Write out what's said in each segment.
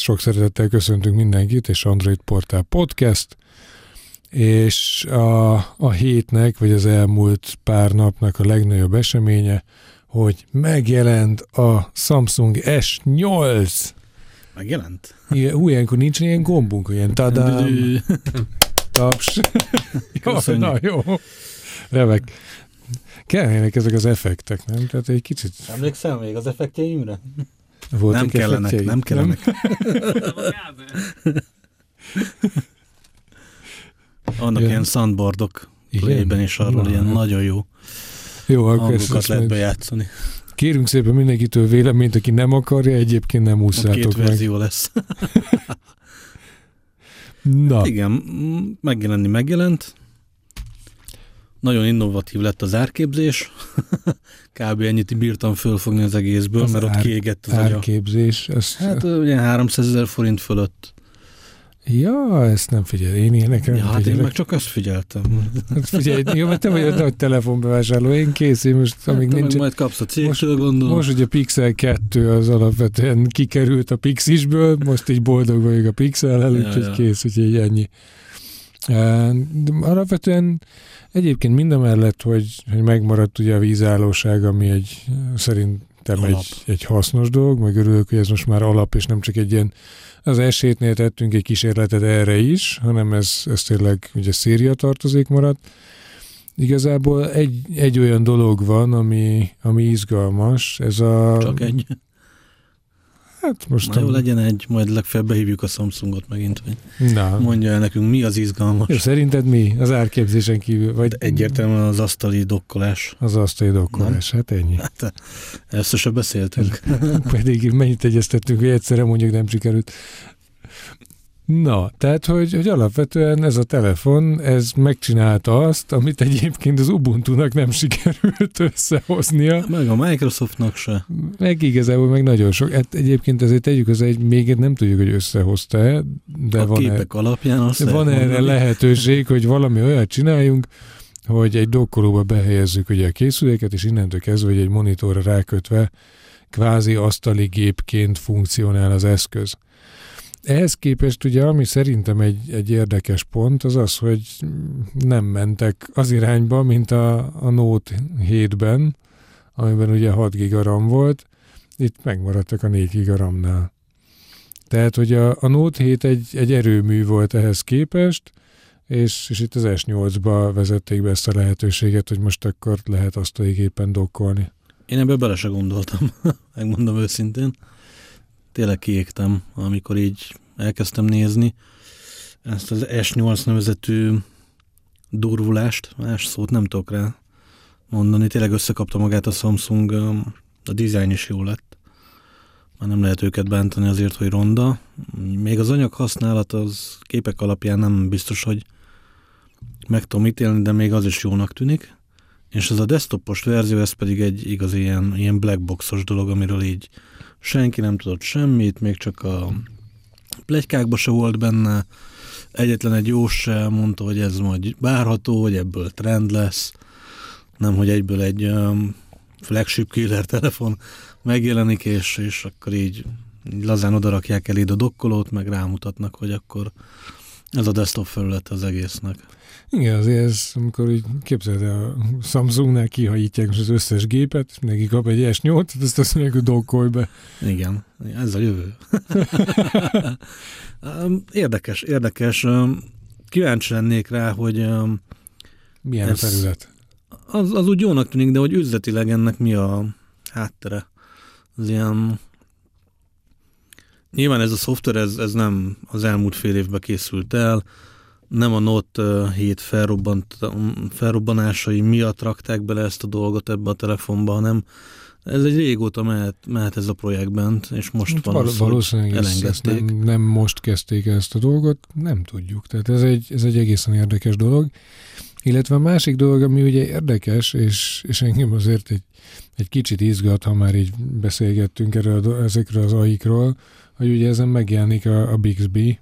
Sok szeretettel köszöntünk mindenkit, és Android Portál Podcast, és a hétnek, vagy az elmúlt pár napnak a legnagyobb eseménye, hogy megjelent a Samsung S8. Megjelent? Ilyenkor nincs ilyen gombunk, ilyen tadám, taps. Jaj, na jó. Remek. Kellenek ezek az effektek, nem? Tehát egy kicsit... Emlékszel még az effektjeimre? Nem kellenek, nem kellenek. Annak ilyen soundboardok Play-ben és arról ilyen nagyon jó hangokat lehet bejátszani. Kérünk szépen mindenkitől véleményt, aki nem akarja, egyébként nem ússzátok meg. 2 verzió lesz. Na. Hát igen, megjelent. Nagyon innovatív lett az árképzés. Kb. Ennyit bírtam fölfogni az egészből, az mert ott kiégett az agya. Árképzés? Hát ugye 300 000 forint fölött. Ja, ezt nem figyel. Én ilyenekre nem figyelek. Én meg csak azt figyeltem. Hát figyelj, jó, mert te vagy a nagy telefonbevásárló. Én kész, én most amíg hát, nincs... Majd kapsz a cégtől, gondolom. Most, hogy a Pixel 2 az alapvetően kikerült a Pixisből, most így boldog vagyok a Pixel-el, úgyhogy kész, úgyhogy ennyi. Alapvetően egyébként mindamellett, hogy megmaradt ugye a vízállóság, ami szerintem egy hasznos dolog, meg örülök, hogy ez most már alap, és nem csak egy ilyen, az S7-nél tettünk egy kísérletet erre is, hanem ez tényleg ugye széria tartozék maradt. Igazából egy olyan dolog van, ami izgalmas, ez a... Csak egy? Hát most jó, legyen egy, majd legfeljebb behívjuk a Samsungot megint, hogy mondja el nekünk, mi az izgalmas. Jó, szerinted mi? Az árképzésen kívül? Vagy... Egyértelműen az asztali dokkolás. Az asztali dokkolás, hát ennyi. Hát ezt se beszéltünk. Pedig mennyit egyeztettünk, hogy egyszerre mondjuk nem sikerült. Na, tehát, hogy alapvetően ez a telefon, ez megcsinálta azt, amit egyébként az Ubuntu-nak nem sikerült összehoznia. Meg a Microsoftnak se. Meg igazából meg nagyon sok. Hát egyébként ezért tegyük hozzá, hogy még nem tudjuk, hogy összehozta-e, de a képek alapján azt van erre lehetőség, hogy valami olyat csináljunk, hogy egy dokkolóba behelyezzük ugye a készüléket, és innentől kezdve, hogy egy monitorra rákötve kvázi asztali gépként funkcionál az eszköz. Ehhez képest ugye, ami szerintem egy érdekes pont, az az, hogy nem mentek az irányba, mint a Note 7-ben, amiben ugye 6 GB RAM volt, itt megmaradtak a 4 GB RAM-nál. Tehát, hogy a Note 7 egy erőmű volt ehhez képest, és itt az S8-ba vezették be ezt a lehetőséget, hogy most akkor lehet asztaligépen dokkolni. Én ebbe bele se gondoltam, megmondom őszintén. Tényleg kiégtem, amikor így elkezdtem nézni ezt az S8 nevezetű durvulást, más szót nem tudok rá mondani. Tényleg összekapta magát a Samsung, a dizájn is jó lett. Már nem lehet őket bántani azért, hogy ronda. Még az anyag használat az képek alapján nem biztos, hogy meg tudom ítélni, de még az is jónak tűnik. És ez a desktopos verzió, ez pedig egy igazi ilyen blackboxos dolog, amiről így senki nem tudott semmit, még csak a pletykákban se volt benne. Egyetlen egy jós se mondta, hogy ez majd várható, hogy ebből trend lesz. Nem, hogy egyből egy flagship killer telefon megjelenik, és akkor így lazán odarakják eléd a dokkolót, meg rámutatnak, hogy akkor ez a desktop felület az egésznek. Igen, azért ez, amikor így képzeld el, a Samsungnál kihajítják az összes gépet, és neki kap egy S8-et, ezt azt mondják, hogy dokkolj be. Igen, ez a jövő. Érdekes. Kíváncsi lennék rá, hogy milyen a felület? Az úgy jónak tűnik, de hogy üzletileg ennek mi a háttere. Az ilyen... Nyilván ez a szoftver, ez nem az elmúlt fél évben készült el, nem a Note 7 felrobbanásai miatt rakták bele ezt a dolgot ebbe a telefonba, hanem ez egy régóta mehet ez a projektben, és most valószínűleg elengedték. Nem most kezdték ezt a dolgot, nem tudjuk. Tehát ez egy egészen érdekes dolog. Illetve a másik dolog, ami ugye érdekes, és engem azért egy kicsit izgat, ha már így beszélgettünk ezekről az AI-król, hogy ugye ezen megjelenik a Bixby,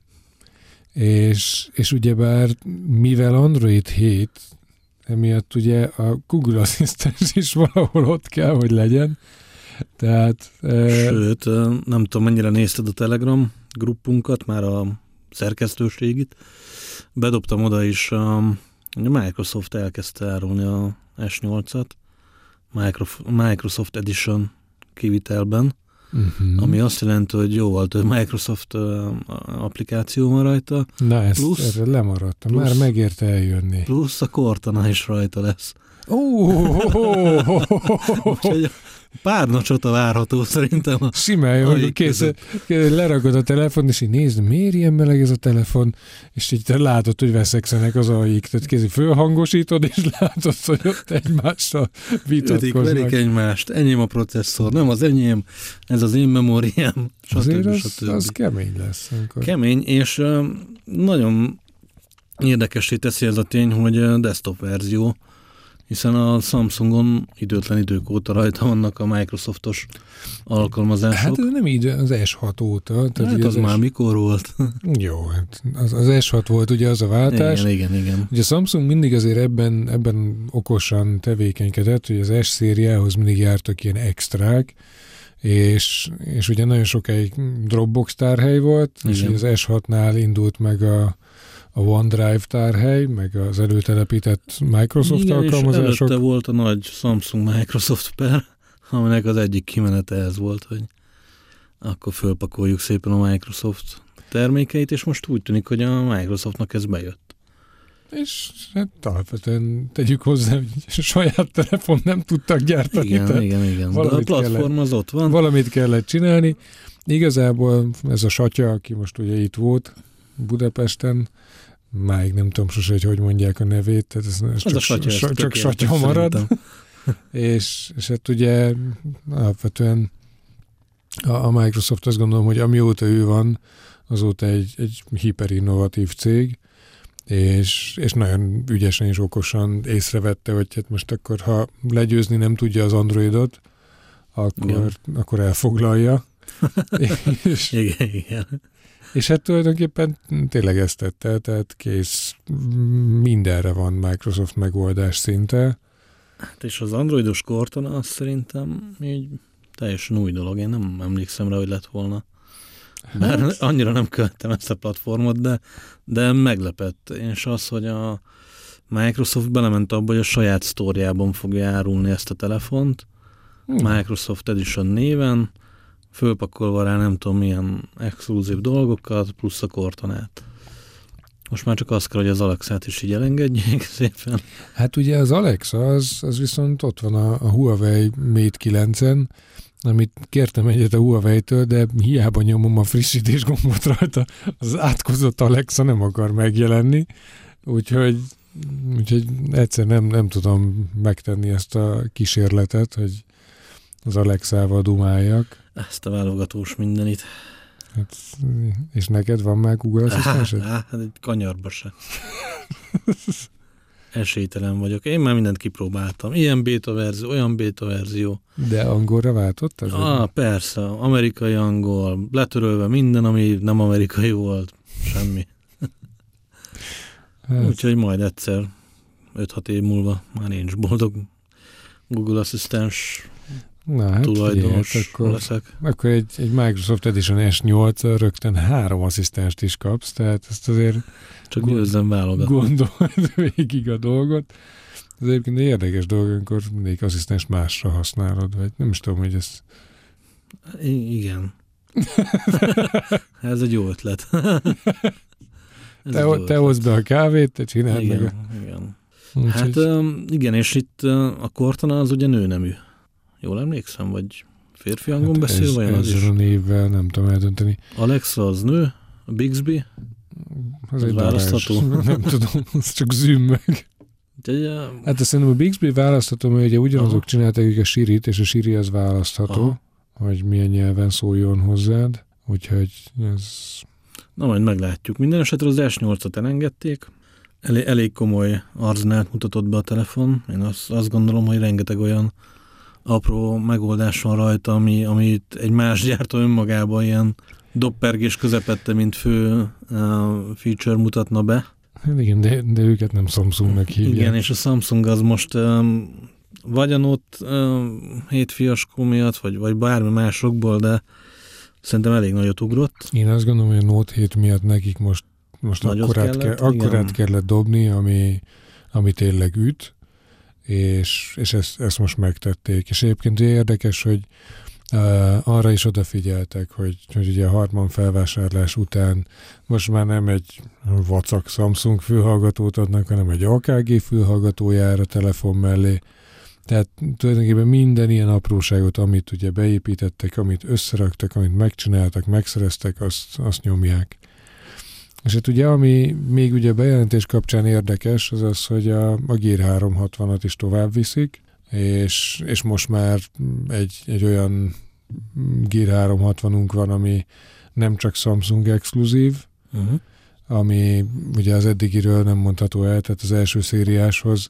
és ugyebár mivel Android 7, emiatt ugye a Google Asszisztens is valahol ott kell, hogy legyen. Tehát... Sőt, nem tudom, mennyire nézted a Telegram gruppunkat, már a szerkesztőségit. Bedobtam oda is, a Microsoft elkezdte árulni a S8-at, Microsoft Edition kivitelben, ami azt jelenti, hogy jóval több Microsoft applikáció van rajta. Na, erre lemaradtam, már megérte eljönni. Plusz a Cortana is rajta lesz. Úgyhogy pár nacsota várható szerintem. Simán, hogy lerakod a telefon, és így nézd, miért ilyen meleg ez a telefon, és így te látod, hogy veszekszenek az aik. Tehát kézi fölhangosítod, és látod, hogy ott egymással vitatkoznak. Verik egymást, enyém a processzor, nem az enyém, ez az én memóriám, azért az kemény lesz. Amikor... Kemény, és nagyon érdekessé teszi ez a tény, hogy desktop verzió, hiszen a Samsungon időtlen idők óta rajta vannak a Microsoftos alkalmazások. Hát ez nem így, az S6 óta. Tehát hát az már mikor volt? Jó, hát az S6 volt ugye az a váltás. Igen. Ugye a Samsung mindig azért ebben okosan tevékenykedett, hogy az S szériához mindig jártak ilyen extrák, és ugye nagyon sokáig Dropbox tárhely volt, igen. És az S6-nál indult meg a OneDrive tárhely, meg az előtelepített Microsoft alkalmazások. És előtte volt a nagy Samsung Microsoft per, aminek az egyik kimenete ez volt, hogy akkor fölpakoljuk szépen a Microsoft termékeit, és most úgy tűnik, hogy a Microsoftnak ez bejött. És hát alapvetően tegyük hozzá, hogy saját telefon nem tudtak gyártani. Igen. De a platform az ott van. Valamit kellett csinálni. Igazából ez a Satya, aki most ugye itt volt Budapesten, máig nem tudom sose, hogy mondják a nevét, tehát ez csak Satya marad. és hát ugye alapvetően a Microsoft azt gondolom, hogy amióta ő van, azóta egy hiperinnovatív cég, és nagyon ügyesen és okosan észrevette, hogy hát most akkor, ha legyőzni nem tudja az Androidot, akkor elfoglalja. Igen. És hát tulajdonképpen tényleg ezt tette, tehát kész, mindenre van Microsoft megoldás szinte. Hát és az androidos Cortana az szerintem így teljesen új dolog, én nem emlékszem rá, hogy lett volna. Bár annyira nem követtem ezt a platformot, de meglepett. És az, hogy a Microsoft belement abba, hogy a saját sztóriában fogja árulni ezt a telefont, Microsoft Edition néven, fölpakolva rá nem tudom milyen exkluzív dolgokat, plusz a Cortanát. Most már csak az kell, hogy az Alexát is így elengedjék szépen. Hát ugye az Alexa, az viszont ott van a Huawei Mate 9-en, amit kértem egyet a Huawei-től, de hiába nyomom a frissítés gombot rajta, az átkozott Alexa nem akar megjelenni, úgyhogy egyszer nem tudom megtenni ezt a kísérletet, hogy az Alexával dumáljak. Ezt a válogatós mindenit. Hát, és neked van már Google Asszisztensed? Hát egy kanyarba se. Esélytelen vagyok. Én már mindent kipróbáltam. Ilyen beta verzió, olyan beta verzió. De angolra váltottad? Persze. Amerikai angol. Letörölve minden, ami nem amerikai volt. Semmi. Hát. Úgyhogy majd egyszer 5-6 év múlva már én is boldog Google Asszisztens tulajdonos leszek. Akkor egy Microsoft Edition S8 rögtön 3 asszisztenst is kapsz, tehát ezt azért csak győzzem válogatni. Gondold végig a dolgot. Ez egyébként egy érdekes dolog, amikor mindig asszisztens másra használod, vagy nem is tudom, hogy ez... Igen. Ez egy jó ötlet. Te hozd be a kávét, te csináld igen, meg. Igen. Hát igen, és itt a Cortana az ugye nőnemű. Jól emlékszem, vagy férfi hangon beszél, vagy az is? Ezzel a névvel nem tudom eldönteni. Alexa az nő, a Bixby, az egy választható. Nem tudom, az csak zümmög. Hát azt szerintem a Bixby választható, mert ugye ugyanazok csinálták a Sirit, és a Siri az választható, hogy milyen nyelven szóljon hozzád. Úgyhogy ez... Na majd meglátjuk. Minden esetre az S8-at elengedték. Elég komoly arzenát mutatott be a telefon. Én azt gondolom, hogy rengeteg olyan apró megoldás van rajta, amit egy más gyártó önmagában ilyen doppergés közepette, mint fő feature mutatna be. Igen, de őket nem Samsungnak hívják. Igen, és a Samsung az most vagy a Note 7 fiaskó miatt, vagy bármi másokból, de Szerintem elég nagyot ugrott. Én azt gondolom, hogy a Note 7 miatt nekik most akkorát kellett dobni, ami tényleg üt, és ezt most megtették. És egyébként érdekes, hogy arra is odafigyeltek, hogy ugye a Hartmann felvásárlás után most már nem egy vacak Samsung fülhallgatót adnak, hanem egy AKG fülhallgatójára telefon mellé. Tehát tulajdonképpen minden ilyen apróságot, amit ugye beépítettek, amit összeraktak, amit megcsináltak, megszereztek, azt nyomják. És hát ugye, ami még ugye a bejelentés kapcsán érdekes, az az, hogy a Gear 360-at is tovább viszik, és most már egy olyan Gear 360-unk van, ami nem csak Samsung exkluzív, ami ugye az eddigiről nem mondható el, tehát az első szériáshoz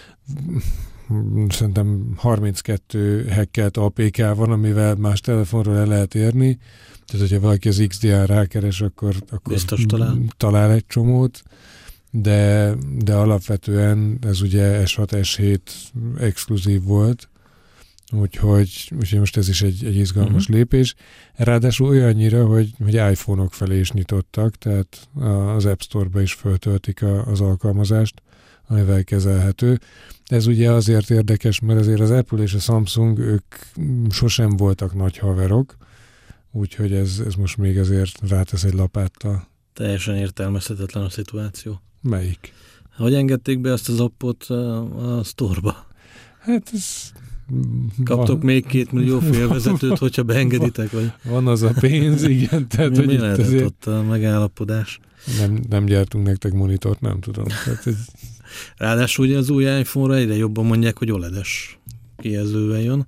szerintem 32 hackelt APK van, amivel más telefonról el lehet érni. Tehát, hogyha valaki az XDR rákeres, akkor talál egy csomót, de alapvetően ez ugye S6, S7 exkluzív volt, úgyhogy most ez is egy izgalmas lépés. Ráadásul olyannyira, hogy iPhone-ok felé is nyitottak, tehát az App Store-ba is föltöltik az alkalmazást, amivel kezelhető. Ez ugye azért érdekes, mert azért az Apple és a Samsung, ők sosem voltak nagy haverok, úgyhogy ez most még azért rátesz egy lapáttal. Teljesen értelmezhetetlen a szituáció. Melyik? Hogy engedték be ezt az appot a Store-ba? Hát ez... Kaptok még 2 millió félvezetőt, hogyha beengeditek? Vagy? Van az a pénz, igen. Tehát, mi lehetett azért... ott a megállapodás? Nem gyártunk nektek monitort, nem tudom. Tehát ez... Ráadásul ugye az új iPhone-ra egyre jobban mondják, hogy OLED-es kijelzővel jön,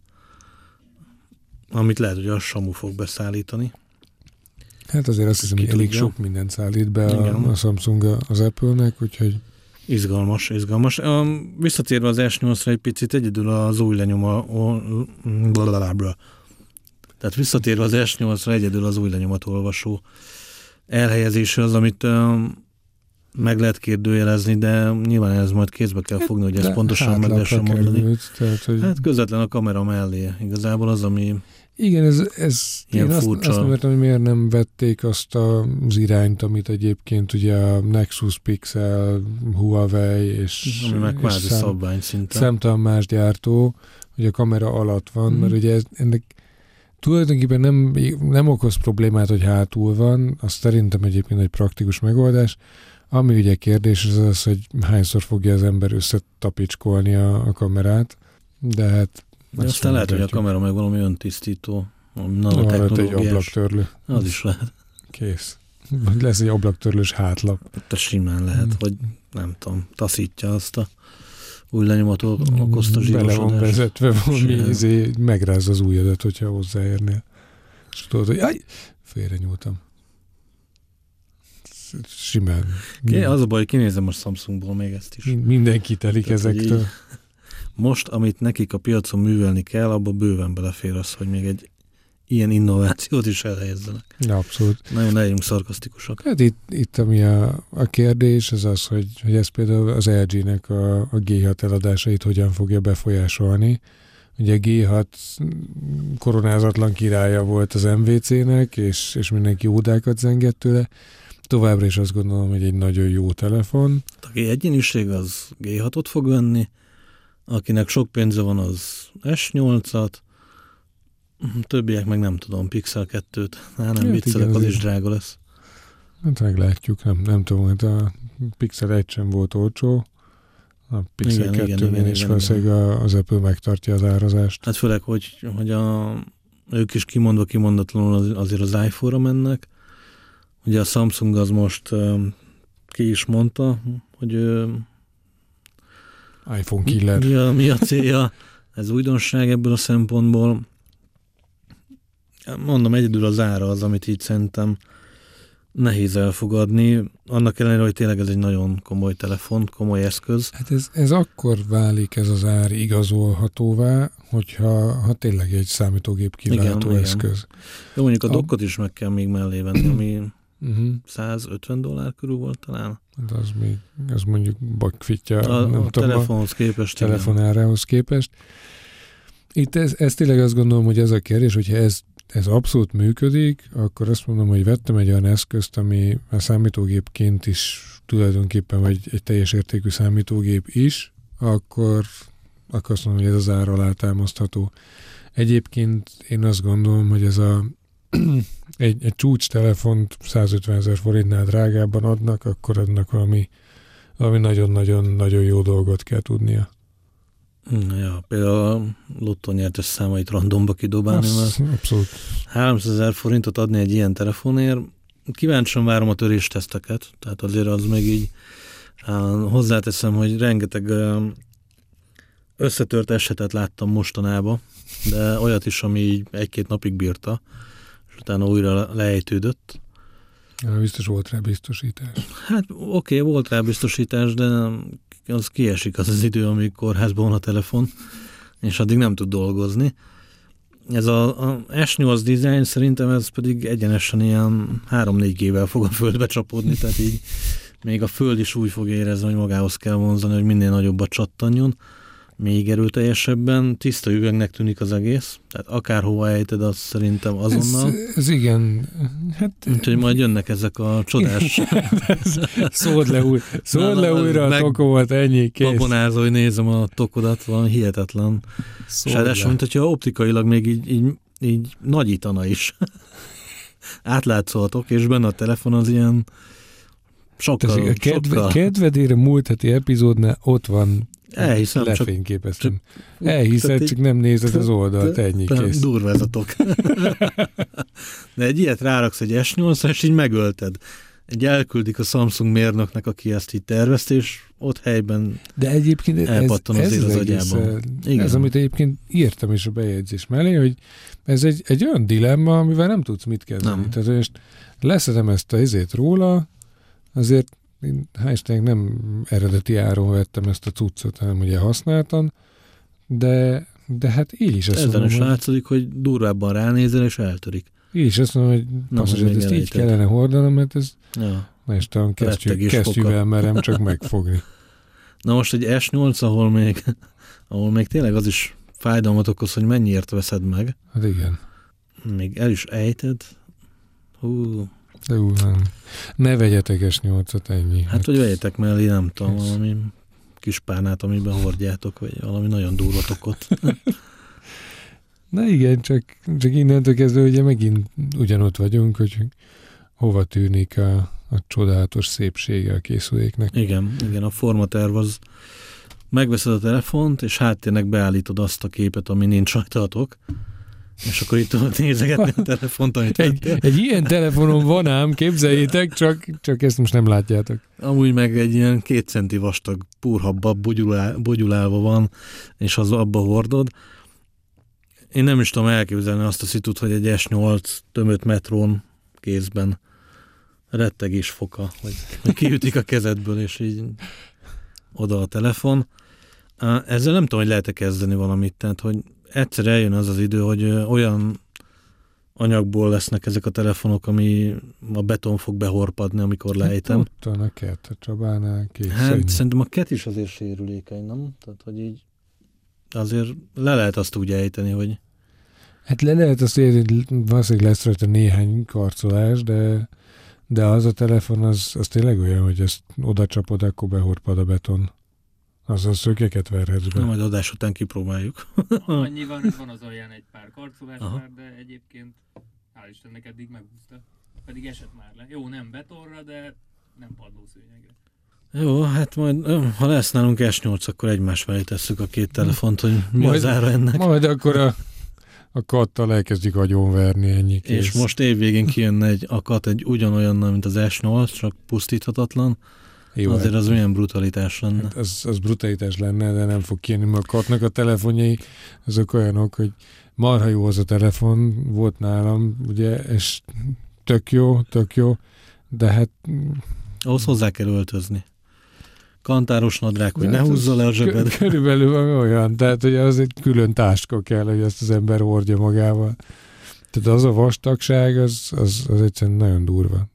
amit lehet, hogy a Samu fog beszállítani. Hát azért azt hiszem, hogy elég sok mindent szállít be a Samsung az Apple-nek, úgyhogy... Izgalmas. Visszatérve az S8-ra egy picit, egyedül az új Tehát visszatérve az S8-ra egyedül az új lenyomatolvasó elhelyezése az, amit meg lehet kérdőjelezni, de nyilván ez majd kézbe kell fogni, hogy ezt pontosan meg lehessen mondani. Hát közvetlen a kamera mellé. Igazából az, ami igen, én azt nem értem, hogy miért nem vették azt az irányt, amit egyébként ugye a Nexus Pixel, Huawei és ami meg kvázi szabvány szinten. Számtalan más gyártó, hogy a kamera alatt van, mert ugye ennek tulajdonképpen nem okoz problémát, hogy hátul van, azt szerintem egyébként egy praktikus megoldás. Ami ugye kérdés az, hogy hányszor fogja az ember összetapicskolni a kamerát, de hát de aztán lehet, hogy a kamera meg valami öntisztító, nanotechnológiás. Egy ablaktörlő. Az is lehet. Kész. Lesz egy ablaktörlős hátlap. Ott simán lehet, hogy nem tudom, taszítja azt a új lenyomató okozta zsírosodást. Bele van vezetve valami, megráz az ujjadat, hogyha hozzáérnél. És tudod, hogy félre nyúltam. Simán. Az a baj, hogy kinézem a Samsungból még ezt is. Mindenki telik ezektől. Most, amit nekik a piacon művelni kell, abba bőven belefér az, hogy még egy ilyen innovációt is elhelyezzenek. Abszolút. Nagyon legyünk szarkasztikusak. Hát itt ami a kérdés, az, hogy ez például az LG-nek a G6 eladásait hogyan fogja befolyásolni. Ugye a G6 koronázatlan királya volt az MVC-nek, és mindenki ódákat zengett tőle. Továbbra is azt gondolom, hogy egy nagyon jó telefon. Aki egyéniség, az G6-ot fog venni, akinek sok pénze van, az S8-at, többiek meg nem tudom, Pixel 2-t. Nem viccelek, az is drága lesz. Hát meglátjuk, nem tudom, hogy a Pixel 1 sem volt olcsó, a Pixel 2-nél is valószínűleg az Apple megtartja az árazást. Hát főleg, hogy ők is kimondatlanul azért az iPhone-ra mennek. Ugye a Samsung az most ki is mondta, hogy iPhone killer. Mi a célja? Ez újdonság ebből a szempontból. Mondom, egyedül az ára az, amit így szerintem nehéz elfogadni. Annak ellenére, hogy tényleg ez egy nagyon komoly telefon, komoly eszköz. Hát ez akkor válik ez az ár igazolhatóvá, hogyha tényleg egy számítógép kiváltó eszköz. Jó, mondjuk a dockot is meg kell még mellé venni, ami $150 körül volt talán. De az mondjuk bakfitja a telefonhoz képest. Telefonárához képest. Itt ez tényleg azt gondolom, hogy ez a kérdés, hogyha ez ez abszolút működik, akkor azt mondom, hogy vettem egy olyan eszközt, ami a számítógépként is tulajdonképpen, vagy egy teljes értékű számítógép is, akkor azt mondom, hogy ez az ára alátámasztható. Egyébként én azt gondolom, hogy ez egy csúcs telefont 150 000 forintnál drágábban adnak, akkor adnak valami nagyon-nagyon jó dolgot kell tudnia. Ja, például a lottó nyertes számait randomba kidobálni, mert abszolút. 300 000 forintot adni egy ilyen telefonért, kíváncsian várom a törésteszteket, tehát azért az még így hozzáteszem, hogy rengeteg összetört esetet láttam mostanában, de olyat is, ami így 1-2 napig bírta, és utána újra leejtődött. Biztos volt rá biztosítás. Hát oké, volt rá biztosítás, de az kiesik az idő, amikor kórházban van a telefon, és addig nem tud dolgozni. Ez a S8 design szerintem ez pedig egyenesen ilyen 3-4G-vel fog a földbe csapódni, tehát így még a föld is úgy fog érezni, hogy magához kell vonzani, hogy minél nagyobbat csattanjon, még erőteljesebben, tiszta üvegnek tűnik az egész, tehát akárhova ejted, az szerintem azonnal. Ez igen. Hát, úgyhogy majd jönnek ezek a csodás... Szóld le újra a tokomat, ennyi, kész. Babonázó, hogy nézem a tokodat, van hihetetlen. És ráadásul, mint hogyha optikailag még így nagyítana is. Átlátszoltok, és benne a telefon az ilyen sokkal... Kedvedére múlt heti epizódnál ott van. Elhiszem, lefényképeztem. Elhiszed, csak nem nézed az oldalt, ennyi, kész. Durva ez a tok. De egy ilyet ráraksz egy S8-ra, és így megölted. Elküldik a Samsung mérnöknek, aki ezt így tervezte, és ott helyben de egyébként elpattan az agyában. Ez, amit egyébként írtam is a bejegyzés mellé, hogy ez egy olyan dilemma, amivel nem tudsz mit kezdeni. Nem. Tehát most leszedem ezt a izét róla, azért én hál' Istennek nem eredeti áron vettem ezt a cuccot, hanem ugye használtan, de hát így is azt ezen mondom, is látszik, hogy durvábban ránézel, és eltörik. Így is azt mondom, hogy ezt így kellene hordanom, mert ez mesteren kesztyűvel merem csak megfogni. Na most egy S8, ahol még tényleg az is fájdalmat okoz, hogy mennyiért veszed meg. Hát igen. Még el is ejted. De nem. Ne vegyetek S8-at, ennyi. Hát, hogy vegyetek mellé, nem tudom, valami kis párnát, amiben hordjátok, vagy valami nagyon durva tokot. Na igen, csak innentől kezdve ugye megint ugyanott vagyunk, hogy hova tűnik a csodálatos szépsége a készüléknek. Igen, a formaterv az megveszed a telefont, és háttérnek beállítod azt a képet, ami nincs rajtatok, és akkor itt tudod nézegetni a telefont, amit egy ilyen telefonon van ám, képzeljétek, csak ezt most nem látjátok. Amúgy meg egy ilyen 2 centi vastag púrhabba bogyulálva van, és az abba hordod. Én nem is tudom elképzelni azt a szitut, hogy egy S8 tömött metrón kézben rettegés foka, hogy kiütik a kezedből, és így oda a telefon. Ezzel nem tudom, hogy lehet-e kezdeni valamit, tehát, hogy egyszer eljön az idő, hogy olyan anyagból lesznek ezek a telefonok, ami a beton fog behorpadni, amikor lejtem. Ott van a kett, a Csabánál kész. Hát szerintem a kett is azért sérülékeny, nem? Tehát, hogy így azért le lehet azt úgy ejteni, hogy... Hát le lehet azt érni, valószínűleg lesz rajta néhány karcolás, de az a telefon, az tényleg olyan, hogy ezt oda csapod, akkor behorpad a beton. Azzal szökeket verhetsz be. Na, majd adás után kipróbáljuk. Annyi van az alján egy pár karcolás már, de egyébként hál' Istennek eddig megúszta. Pedig esett már le. Jó, nem betonra, de nem padlószőnyegre. Jó, hát majd, ha lesz nálunk S8, akkor egymás mellé tesszük a 2 telefont, hogy mi az ára ennek. Majd akkor a kattal elkezdik agyonverni, ennyi kész. És most évvégén kijönne a kat egy ugyanolyannal, mint az S8, csak pusztíthatatlan. Jó, azért az milyen brutalitás lenne. Hát az brutalitás lenne, de nem fog kijönni, mert a katnak a telefonjai azok olyanok, hogy marha jó az a telefon, volt nálam, ugye, és tök jó, de hát... Ahhoz hozzá kell öltözni. Kantáros nadrág, hogy ne húzza le a zsebed. Körülbelül olyan, tehát hogy az egy külön táska kell, hogy ezt az ember hordja magával. Tehát az a vastagság, az egyszerűen nagyon durva.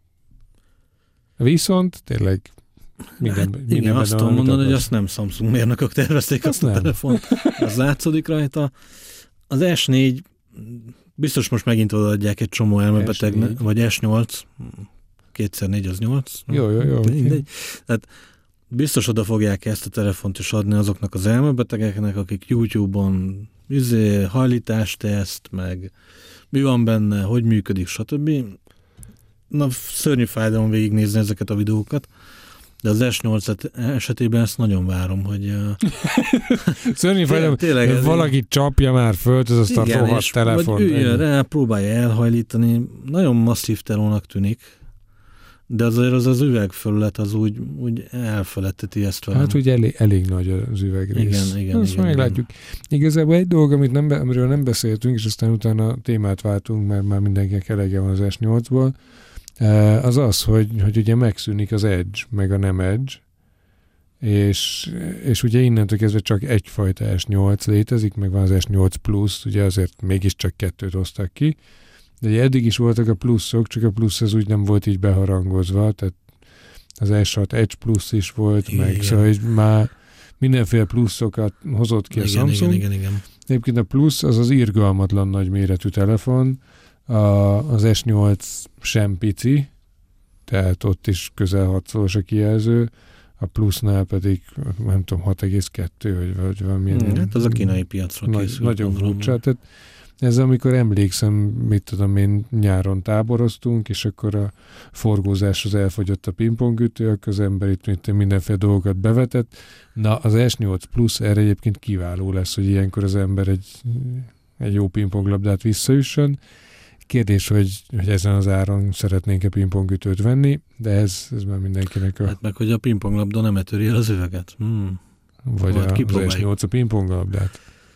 Viszont tényleg minden igen, azt tudom mondani, hogy azt nem Samsung mérnökök tervezték azt a telefont. Az látszódik rajta. Az S4 Biztos most megint odaadják egy csomó elmebetegnek, S4. vagy S8, 2x4 az 8. Jó. Mindegy. Tehát biztos oda fogják ezt a telefont is adni azoknak az elmebetegeknek, akik YouTube-on hajlításteszt, meg mi van benne, hogy működik, stb. Na, szörnyű fájdalom végignézni ezeket a videókat, de az S8 esetében ezt nagyon várom, hogy... Szörnyű fájdalom, valaki csapja már föl, ez azt a rohadt telefon. Vagy üljön rá, próbálja elhajlítani. Nagyon masszív telónak tűnik, de azért az üvegfelület az úgy elfeledteti ezt velem. Hát ugye elég nagy az üvegrész. Igen. Azt meglátjuk. Igazából egy dolog, amiről nem beszéltünk, és aztán utána témát váltunk, mert már mindenkinek elege van az S8-ból, az, hogy ugye megszűnik az Edge, meg a nem Edge, és ugye innentől kezdve csak egyfajta S8 létezik, meg van az S8 Plus, ugye azért mégiscsak 2 hoztak ki, de ugye eddig is voltak a pluszok, csak a plusz az úgy nem volt így beharangozva, tehát az S6 Edge Plus is volt, igen. Meg szóval hogy már mindenféle pluszokat hozott ki a Samsung. Igen. Egyébként a plusz az irgalmatlan nagy méretű telefon, az S8 sem pici, tehát ott is közel 6-szoros a kijelző, a plusznál pedig nem tudom, 6,2 vagy valamilyen. Hát az a kínai piacra készült. Nagyon furcsa, tehát ez amikor emlékszem, mit tudom én, nyáron táboroztunk, és akkor a forgózáshoz elfogyott a pingpongütő, akkor az ember itt mindenféle dolgokat bevetett. Na, az S8 Plus erre egyébként kiváló lesz, hogy ilyenkor az ember egy jó pingponglabdát visszaüssön. Kérdés, hogy ezen az áron szeretnénk-e pingpongütőt venni, de ez már mindenkinek a... Hát meg, hogy a pingponglabda nem etöri el az üveget. Vagy az S8 a pingponglabdát.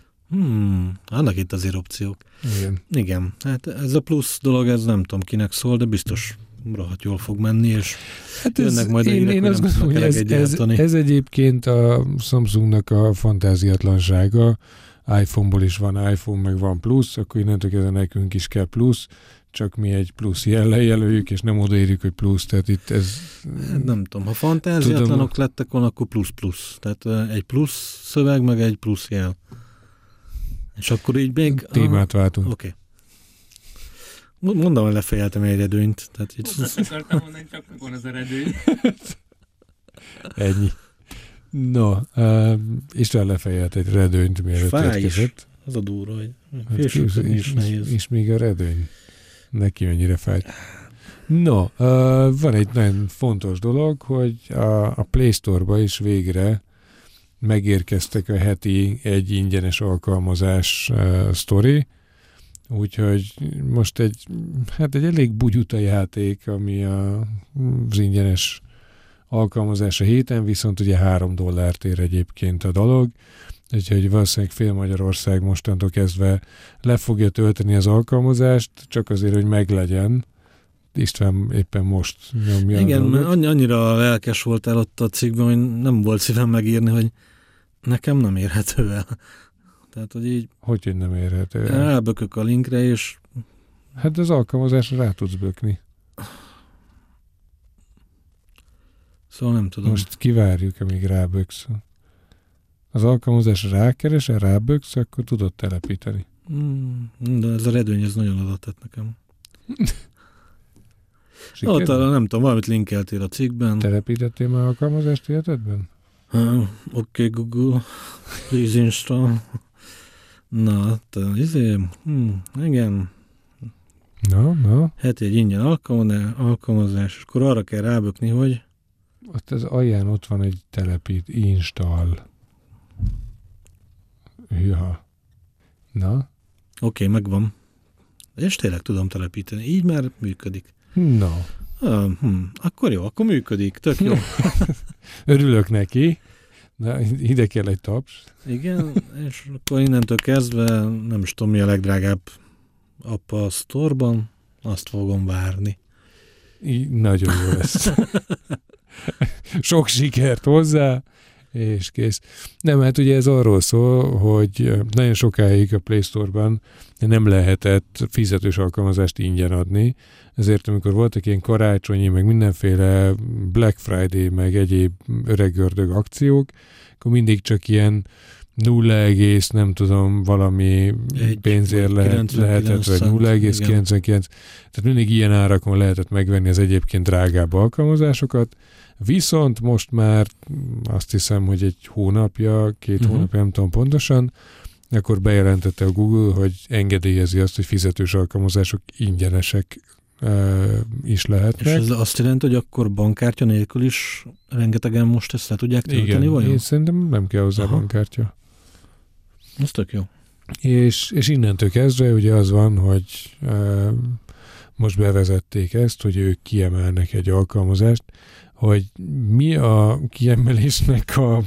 Annak itt azért opciók. Igen. Hát ez a plusz dolog, ez nem tudom kinek szól, de biztos rohadt jól fog menni, és hát jönnek majd én azt gondolom, hogy ez egyébként a Samsungnak a fantáziatlansága. iPhone-ból is van iPhone, meg van plusz, akkor innentől kezdve nekünk is kell plusz, csak mi egy plusz jellel jelöljük, és nem odaírjuk, hogy plusz, tehát itt ez... Nem tudom, ha fantáziatlanok lettek volna, akkor plusz. Tehát egy plusz szöveg, meg egy plusz jel. És akkor így még... Témát váltunk. Oké. Mondom, hogy lefejeltem egy redőnyt. Tehát így... Azt akartam mondani, csak meg van az a redőny. Ennyi. No, István lefejelt egy redőnyt, mielőtt érkezett. Az a durva, hogy is nehéz. És még a redőny. Neki mennyire fájt. No, van egy nagyon fontos dolog, hogy a Play Store-ba is végre megérkeztek a heti egy ingyenes alkalmazás sztori, úgyhogy most egy elég bugyuta játék, ami az ingyenes alkalmazás a héten, viszont ugye $3 ér egyébként a dolog, úgyhogy valószínűleg fél Magyarország mostantól kezdve le fogja tölteni az alkalmazást, csak azért, hogy meglegyen. István éppen most nyomja. Igen, annyira lelkes voltál ott a cikkben, hogy nem volt szívem megírni, hogy nekem nem érhető el. Tehát, hogy így... Hogy nem érhető el? Rábökök a linkre, és... Hát az alkalmazásra rá tudsz bökni. Szóval nem tudom. Most kivárjuk, amíg ráböksz. Az alkalmazásra rákeresel, ráböksz, akkor tudod telepíteni. De ez a redőny, ez nagyon adatott nekem. Ott nem tudom, valamit linkeltél a cikkben. Telepítettél már alkalmazást életedben? Oké, Google, please install. Na, igen. Na. Hát egy ingyen alkalmazás, és akkor arra kell rábökni, hogy... Ott az alján ott van egy install. Hűha. Na? Oké, megvan. És tényleg tudom telepíteni. Így már működik. No. Akkor jó, akkor működik. Tök jó. Örülök neki. Na, ide kell egy taps. Igen, és akkor innentől kezdve nem is tudom, mi a legdrágább app a sztorban. Azt fogom várni. Nagyon jó lesz. Sok sikert hozzá, és kész. Nem, hát ugye ez arról szól, hogy nagyon sokáig a Play Store-ban nem lehetett fizetős alkalmazást ingyen adni, ezért amikor voltak ilyen karácsonyi, meg mindenféle Black Friday, meg egyéb öregördög akciók, akkor mindig csak ilyen nem tudom, valami pénzért lehetett, vagy 0,99. Tehát mindig ilyen árakon lehetett megvenni az egyébként drágább alkalmazásokat. Viszont most már azt hiszem, hogy egy hónapja, 2 hónapja, nem tudom pontosan, akkor bejelentette a Google, hogy engedélyezi azt, hogy fizetős alkalmazások ingyenesek is lehetnek. És ez azt jelenti, hogy akkor bankkártya nélkül is rengetegen most ezt le tudják tölteni, vajon? Igen, szerintem nem kell hozzá bankkártya. Ez tök jó. És innentől kezdve ugye az van, hogy most bevezették ezt, hogy ők kiemelnek egy alkalmazást, hogy mi a kiemelésnek a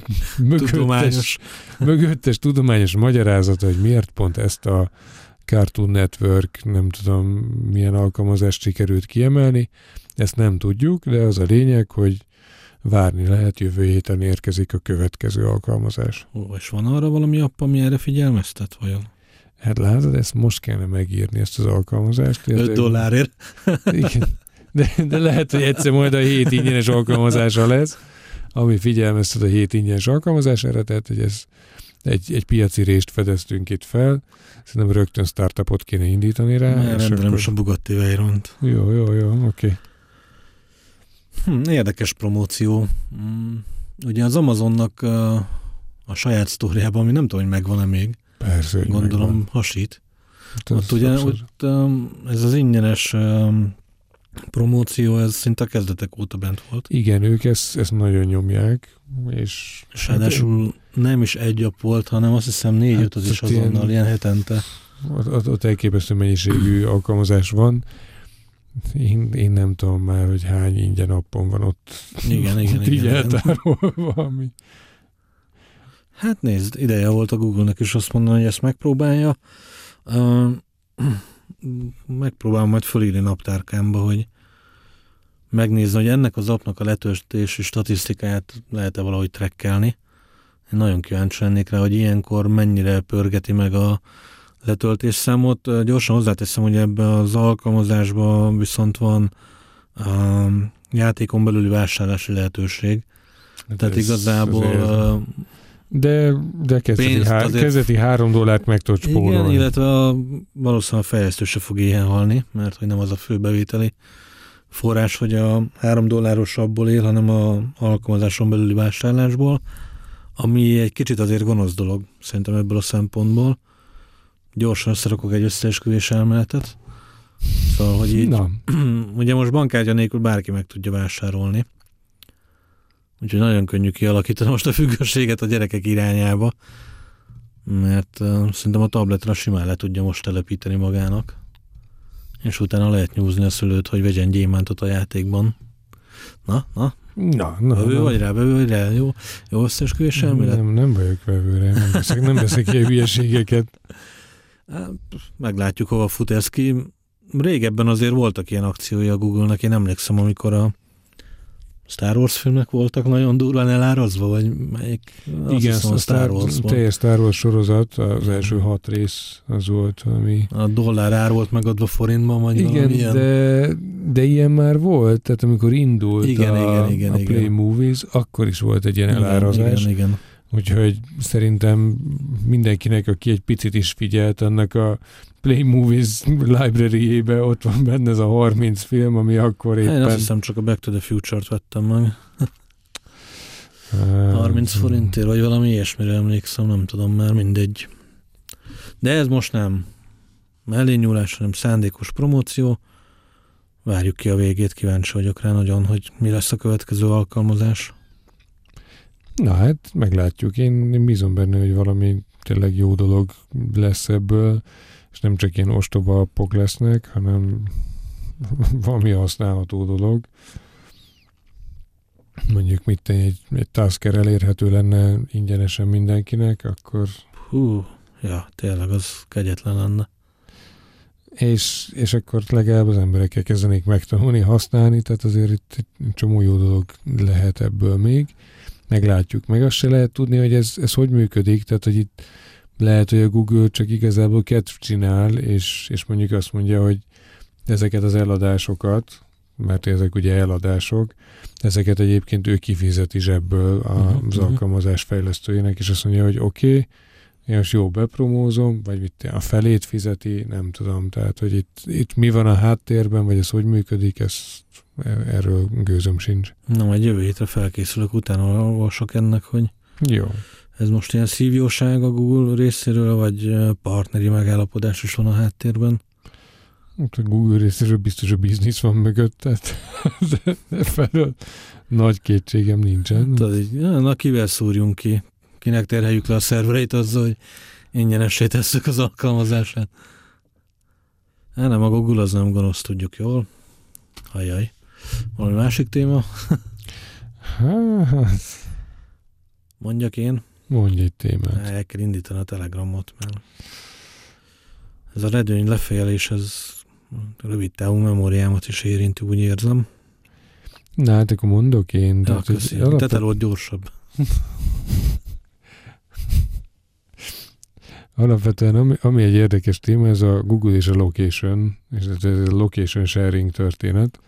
mögöttes tudományos magyarázata, hogy miért pont ezt a Cartoon Network, nem tudom milyen alkalmazást sikerült kiemelni, ezt nem tudjuk, de az a lényeg, hogy várni lehet, jövő héten érkezik a következő alkalmazás. És van arra valami app, ami erre figyelmeztet, vajon? Hát látod, ezt most kellene megírni, ezt az alkalmazást. $5. Igen. De lehet, hogy egyszer majd a 7 ingyenes alkalmazása lesz, ami figyelmeztet a 7 ingyenes alkalmazására, tehát hogy ez egy piaci részt fedeztünk itt fel, szerintem rögtön startupot kéne indítani rá. Rendelem is a Bugatti Veyront. Jó, oké. Érdekes promóció. Ugye az Amazonnak a saját sztóriában, ami nem tudom, hogy megvan-e még. Persze, hogy gondolom megvan. Hasít. Ott ugye ez az ingyenes promóció, ez szinte a kezdetek óta bent volt. Igen, ők ezt nagyon nyomják, és ráadásul nem is egy app volt, hanem azt hiszem 4-5 az is azonnal, ilyen hetente. Ott elképesztő mennyiségű alkalmazás van. Én nem tudom már, hogy hány ingyen appon van ott. Igen. Így eltárolva, ami. Hát nézd, ideje volt a Google-nek is azt mondani, hogy ezt megpróbálja. Megpróbálom majd fölírni naptárkámba, hogy megnézni, hogy ennek az appnak a letöltési statisztikáját lehet-e valahogy trekkelni. Én nagyon kíváncsi lennék rá, hogy ilyenkor mennyire pörgeti meg a letöltés számot. Gyorsan hozzáteszem, hogy ebben az alkalmazásban viszont van játékon belüli vásárlási lehetőség. Tehát igazából... De kezdeti $3 meg tudsz spórolni. Igen, illetve valószínűleg a fejlesztő se fog éhen halni, mert hogy nem az a fő bevételi forrás, hogy a $3 abból él, hanem a alkalmazáson belüli vásárlásból, ami egy kicsit azért gonosz dolog, szerintem ebből a szempontból. Gyorsan összerakok egy összeesküvés elméletet. Szóval, hogy így, ugye most bankkártya nélkül bárki meg tudja vásárolni. Úgyhogy nagyon könnyű kialakítani most a függőséget a gyerekek irányába, mert szerintem a tabletre simán le tudja most telepíteni magának, és utána lehet nyúzni a szülőt, hogy vegyen gyémántot a játékban. Na. Bevő vagy rá, jó összeesküvés elmélet? Nem vagyok vevőre, nem veszek ilyen hülyeségeket. Meglátjuk, hova fut ez ki. Régebben azért voltak ilyen akciói a Google-nek, én emlékszem, amikor a Star Wars filmnek voltak nagyon durván elárazva, vagy melyik? Igen, a Star Wars sorozat, az első 6 rész az volt, ami... A dollár ár volt megadva forintban, vagy igen, ilyen? De ilyen már volt, tehát amikor indult igen, a Play Movies, akkor is volt egy ilyen elárazás. Igen. Úgyhogy szerintem mindenkinek, aki egy picit is figyelt, annak a Play Movies library-ébe ott van benne ez a 30 film, ami akkor éppen... Én azt hiszem, csak a Back to the Future-t vettem meg. 30 forintért, vagy valami ilyesmire emlékszem, nem tudom már, mindegy. De ez most nem mellényúlás, hanem szándékos promóció. Várjuk ki a végét, kíváncsi vagyok rá nagyon, hogy mi lesz a következő alkalmazás. Na hát, meglátjuk. Én bízom benne, hogy valami tényleg jó dolog lesz ebből, és nem csak ilyen ostoba appok lesznek, hanem valami használható dolog. Mondjuk egy Tasker elérhető lenne ingyenesen mindenkinek, akkor... tényleg az kegyetlen lenne. És akkor legalább az emberek elkezdenék megtanulni, használni, tehát azért itt egy csomó jó dolog lehet ebből még. Meglátjuk. Meg azt se lehet tudni, hogy ez hogy működik, tehát hogy itt lehet, hogy a Google csak igazából kedv csinál, és mondjuk azt mondja, hogy ezeket az eladásokat, mert ezek ugye eladások, ezeket egyébként ő kifizeti zsebből az alkalmazás fejlesztőjének, és azt mondja, hogy oké, én most jó bepromózom, vagy a felét fizeti, nem tudom, tehát, hogy itt mi van a háttérben, vagy ez hogy működik, erről gőzöm sincs. Na, majd jövő hétre felkészülök, utána olvasok ennek, hogy jó. Ez most ilyen szívjóság a Google részéről, vagy partneri megállapodás is van a háttérben? A Google részéről biztos a biznisz van mögött, tehát felől nagy kétségem nincsen. Na, kivel szúrjunk ki? Kinek terheljük le a szervereit azzal, hogy ingyenessé tesszük az alkalmazását? Nem, a Google az nem gonosz, tudjuk jól. Ajaj. Valami másik téma? Hát... Mondjak én? Mondj egy témát. El kell indítani a Telegramot, mert ez a redőny lefejelés, ez rövid távú memóriámat is érinti, úgy érzem. Na, hát akkor mondok én. Ja, köszi. Te volt gyorsabb. Alapvetően, ami egy érdekes téma, ez a Google és a location, és ez a location sharing történet.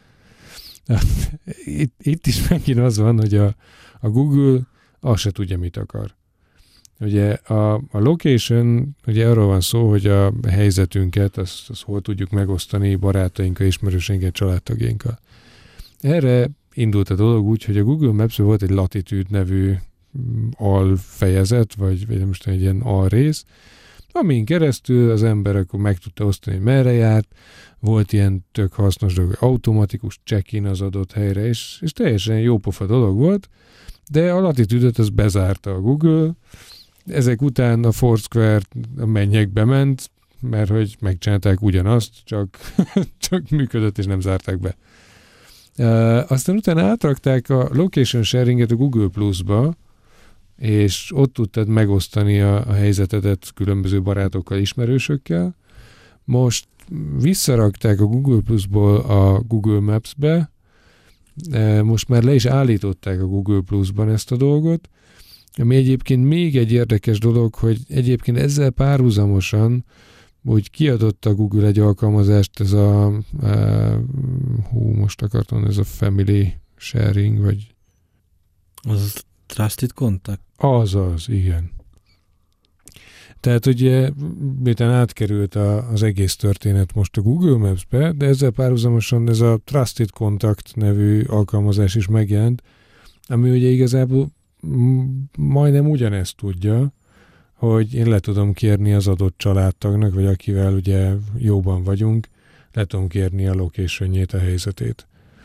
Itt is megint az van, hogy a Google azt se tudja, mit akar. Ugye a location, ugye arról van szó, hogy a helyzetünket, azt hol tudjuk megosztani barátainkkal, ismerőseinket, családtagjainkkal. Erre indult a dolog úgy, hogy a Google Maps-ben volt egy Latitude nevű alfejezet, vagy most egy ilyen alrész, amin keresztül az ember akkor meg tudta osztani, hogy merre járt, volt ilyen tök hasznos dolog, automatikus check-in az adott helyre, és teljesen jópofa dolog volt, de a Latitude-öt az bezárta a Google, ezek után a Foursquare a mennyekbe ment, mert hogy megcsinálták ugyanazt, csak működött és nem zárták be. Aztán utána átrakták a location sharinget a Google Plus-ba, és ott tudtad megosztani a helyzetedet különböző barátokkal, ismerősökkel. Most visszarakták a Google Plus-ból a Google Maps-be, most már le is állították a Google Plus-ban ezt a dolgot, ami egyébként még egy érdekes dolog, hogy egyébként ezzel párhuzamosan úgy kiadott a Google egy alkalmazást, ez most akartam, ez a Family Sharing, vagy... Az Trusted Contact? Azaz, igen. Tehát ugye, miután átkerült az egész történet most a Google Maps-be, de ezzel párhuzamosan ez a Trusted Contact nevű alkalmazás is megjelent, ami ugye igazából majdnem ugyanezt tudja, hogy én le tudom kérni az adott családtagnak, vagy akivel ugye jóban vagyunk, le tudom kérni a location-jét, a helyzetét.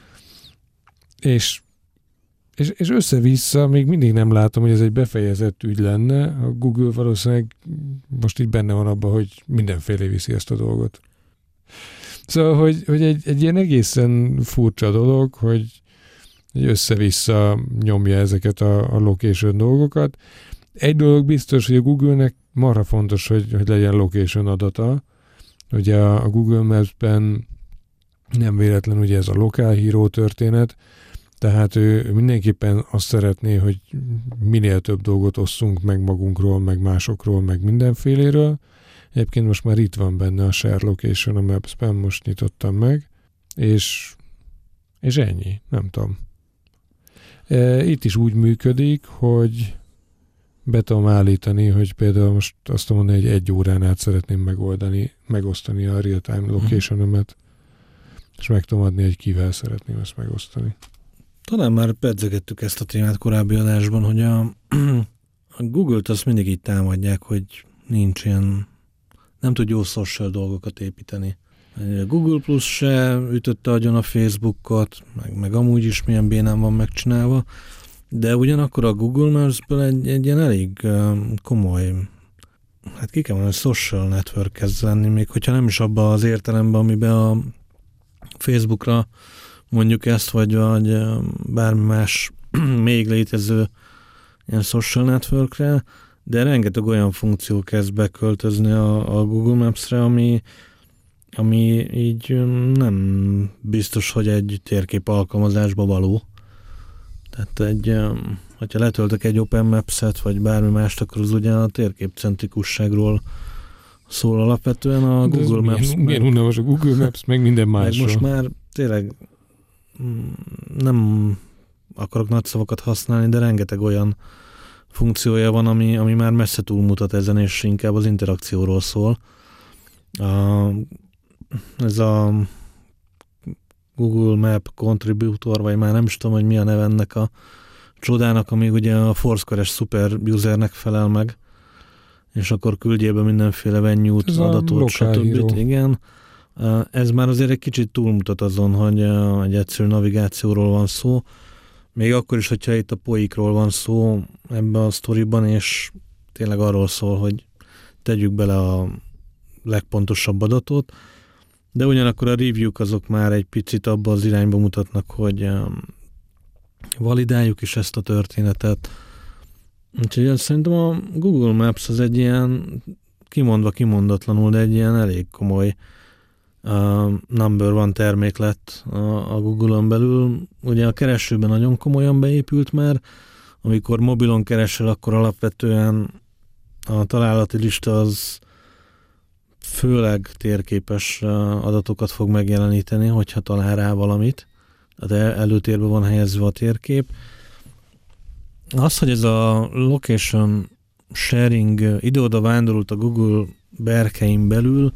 És össze-vissza még mindig nem látom, hogy ez egy befejezett ügy lenne. A Google valószínűleg most így benne van abban, hogy mindenféle viszi ezt a dolgot. Szóval, hogy egy ilyen egészen furcsa dolog, hogy össze-vissza nyomja ezeket a location dolgokat. Egy dolog biztos, hogy a Google-nek marha fontos, hogy legyen location adata. Ugye a Google Maps-ben nem véletlen ugye ez a lokálhíró történet, tehát ő mindenképpen azt szeretné, hogy minél több dolgot osszunk meg magunkról, meg másokról, meg mindenféléről. Egyébként most már itt van benne a Share Location a Maps-ben, most nyitottam meg, és ennyi, nem tudom. Itt is úgy működik, hogy be tudom állítani, hogy például most azt mondani, hogy 1 órán át szeretném megosztani a real-time location-ömet, és meg tudom adni, hogy kivel szeretném ezt megosztani. Talán már pedzegettük ezt a témát korábbi adásban, hogy a Google-t azt mindig így támadják, hogy nincs ilyen, nem tud jó social dolgokat építeni. A Google Plus se ütötte agyon a Facebookot, meg amúgy is milyen bénán van megcsinálva, de ugyanakkor a Google Maps-ből egy ilyen elég komoly, hát ki kell mondani, social network kezd lenni, még hogyha nem is abban az értelemben, amiben a Facebookra mondjuk ezt, vagy bármi más még létező ilyen social networkre, de rengeteg olyan funkció kezd beköltözni a Google Maps-re, ami így nem biztos, hogy egy térkép alkalmazásba való. Tehát hogyha letöltök egy Open Maps-et, vagy bármi mást, akkor az ugye a térképcentrikusságról szól alapvetően a Google Maps. Milyen unalmas a Google Maps, meg minden másról. Meg most már tényleg nem akarok nagy szavakat használni, de rengeteg olyan funkciója van, ami már messze túlmutat ezen, és inkább az interakcióról szól. Ez a Google Map Contributor, vagy már nem is tudom, hogy mi a neve ennek a csodának, ami ugye a Foursquare-es super usernek felel meg, és akkor küldjél be mindenféle venue-t, adatot, stb. Igen. Ez már azért egy kicsit túlmutat azon, hogy egy egyszerű navigációról van szó, még akkor is, hogyha itt a poikról van szó ebben a sztoriban, és tényleg arról szól, hogy tegyük bele a legpontosabb adatot, de ugyanakkor a review-k azok már egy picit abba az irányba mutatnak, hogy validáljuk is ezt a történetet. Úgyhogy szerintem a Google Maps az egy ilyen kimondatlanul, de egy ilyen elég komoly number one termék lett a Google-on belül. Ugye a keresőben nagyon komolyan beépült már, amikor mobilon keresel, akkor alapvetően a találati lista az főleg térképes adatokat fog megjeleníteni, hogyha talál rá valamit. Tehát előtérbe van helyezve a térkép. Az, hogy ez a location sharing ide-oda vándorult a Google berkein belül,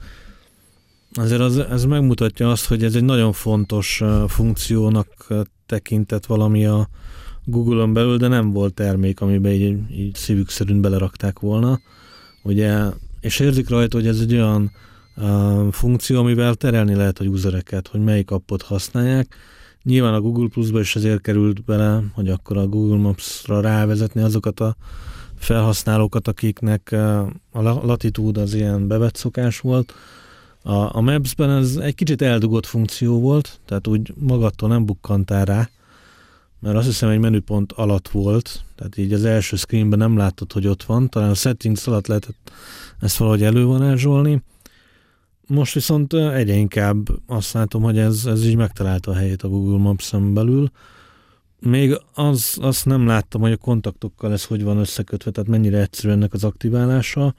azért ez megmutatja azt, hogy ez egy nagyon fontos funkciónak tekintett valami a Google-on belül, de nem volt termék, amiben így szívük szerint belerakták volna. Ugye, és érzik rajta, hogy ez egy olyan funkció, amivel terelni lehet a usereket, hogy melyik appot használják. Nyilván a Google Plus-ba is ezért került bele, hogy akkor a Google Maps-ra rávezetni azokat a felhasználókat, akiknek a Latitude az ilyen bevett szokás volt. A Maps-ben ez egy kicsit eldugott funkció volt, tehát úgy magadtól nem bukkantál rá, mert azt hiszem egy menüpont alatt volt, tehát így az első screenben nem láttad, hogy ott van, talán a settings alatt lehetett ezt valahogy elővarázsolni. Most viszont egyre inkább azt látom, hogy ez így megtalálta a helyét a Google Maps-en belül. Még azt nem láttam, hogy a kontaktokkal ez hogy van összekötve, tehát mennyire egyszerű ennek az aktiválása,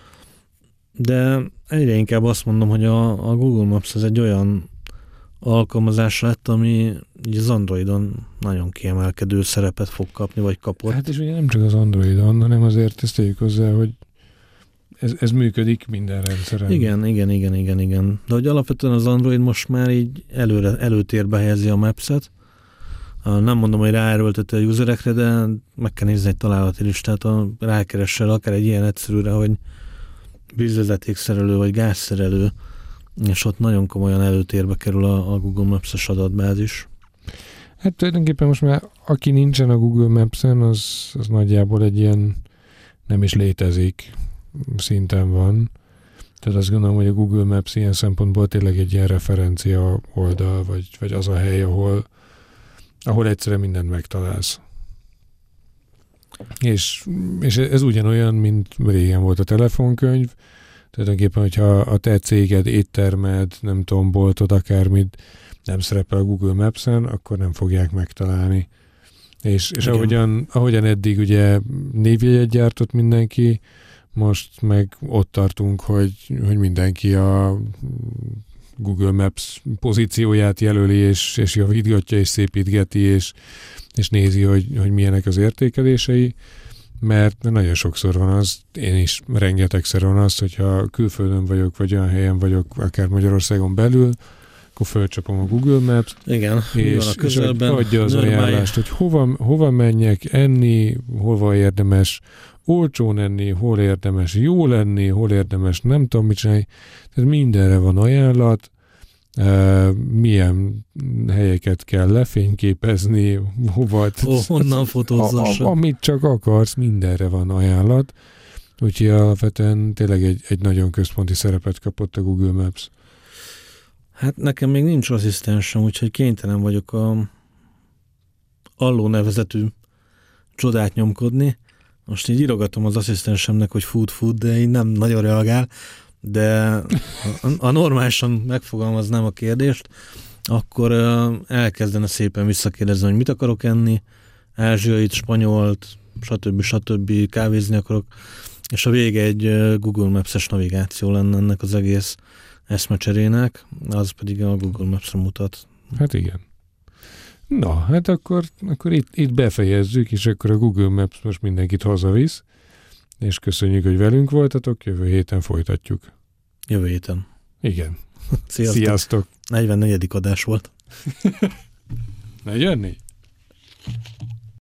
de egyre inkább azt mondom, hogy a Google Maps az egy olyan alkalmazás lett, ami így az Androidon nagyon kiemelkedő szerepet fog kapni, vagy kapott. Hát és ugye nem csak az Androidon, hanem azért ezt tegyük hozzá, hogy ez működik minden rendszeren. Igen. De hogy alapvetően az Android most már így előtérbe helyezi a Maps-et. Nem mondom, hogy ráerőlteti a userekre, de meg kell nézni egy találati listát, rákeressel akár egy ilyen egyszerűre, hogy vízvezetékszerelő vagy gázszerelő, és ott nagyon komolyan előtérbe kerül a Google Maps-es adatbázis. Hát tulajdonképpen most már aki nincsen a Google Maps-en, az nagyjából egy ilyen nem is létezik szinten van. Tehát azt gondolom, hogy a Google Maps ilyen szempontból tényleg egy ilyen referencia oldal, vagy az a hely, ahol egyszerűen mindent megtalálsz. És ez ugyanolyan, mint régen volt a telefonkönyv. Tulajdonképpen, hogyha a te céged, éttermed, nem tudom, boltod, akármit nem szerepel a Google Maps-en, akkor nem fogják megtalálni. És ahogyan eddig ugye névjegyet gyártott mindenki, most meg ott tartunk, hogy mindenki a Google Maps pozícióját jelöli, és javítgatja, és szépítgeti, és nézi, hogy milyenek az értékelései, mert nagyon sokszor van az, én is rengetegszer van az, hogyha külföldön vagyok, vagy olyan helyen vagyok, akár Magyarországon belül, akkor fölcsapom a Google Maps-t, és adja az ajánlást, hogy hova menjek enni, hova érdemes olcsón enni, hol érdemes jó lenni, hol érdemes nem tudom mit csinálni. Tehát mindenre van ajánlat, milyen helyeket kell lefényképezni, hova... honnan fotózzassa. Amit csak akarsz, mindenre van ajánlat. Úgyhogy alapvetően tényleg egy nagyon központi szerepet kapott a Google Maps. Hát nekem még nincs asszisztensem, úgyhogy kénytelen vagyok a Alló nevezetű csodát nyomkodni. Most így írogatom az asszisztensemnek, hogy food, de így nem nagyon reagál, de ha normálisan megfogalmaznám a kérdést, akkor elkezdene szépen visszakérdezni, hogy mit akarok enni, ázsiait, spanyolt, stb. Kávézni akarok, és a vége egy Google Maps-es navigáció lenne ennek az egész eszmecserének, az pedig a Google Maps-re mutat. Hát igen. Na, hát akkor itt befejezzük, és akkor a Google Maps most mindenkit hazavisz, és köszönjük, hogy velünk voltatok, jövő héten folytatjuk. Jövő héten. Igen. Sziasztok. 44. adás volt. 44?